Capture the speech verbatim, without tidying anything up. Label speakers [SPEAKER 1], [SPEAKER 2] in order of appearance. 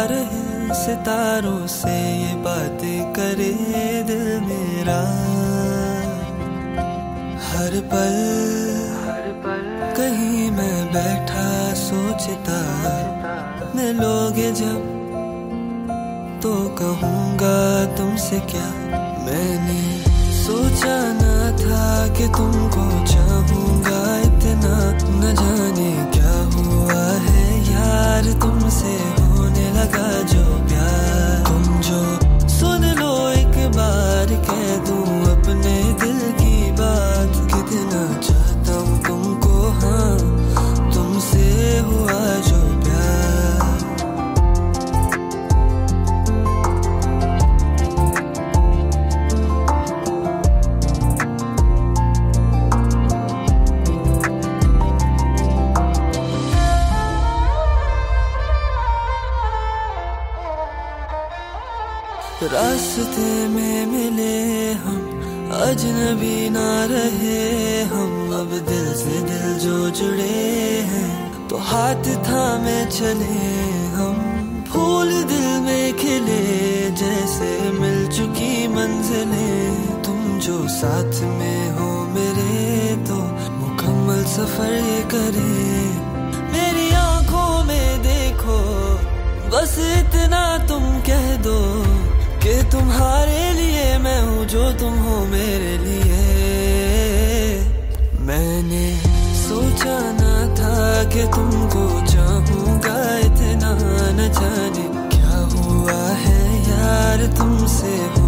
[SPEAKER 1] रहे सितारों से ये बातें करे दिल मेरा। हर पल कहीं मैं बैठा सोचता, मिलोगे जब तो कहूँगा तुमसे क्या। मैंने सोचा ना था कि तुमको चाहूँगा इतना, न जाने क्या हुआ है यार तुमसे होने लगा जो प्यार। तुम जो सुन लो एक बार, कह दूँ अपने दिल की बात, कितना चाहता हूँ तुमको, हाँ तुमसे हुआ जो प्यार। रास्ते में मिले हम, अजनबी ना रहे हम, अब दिल से दिल जो जुड़े हैं तो हाथ थामे चले हम। फूल दिल में खिले जैसे मिल चुकी मंजिलें, तुम जो साथ में हो मेरे तो मुकम्मल सफर ये करे। मेरी आंखों में देखो बस इतना तुम कह दो कि तुम्हारे लिए मैं हूँ जो तुम हो मेरे लिए। मैंने सोचा ना था कि तुमको चाहूँगा इतना, न जाने क्या हुआ है यार तुमसे।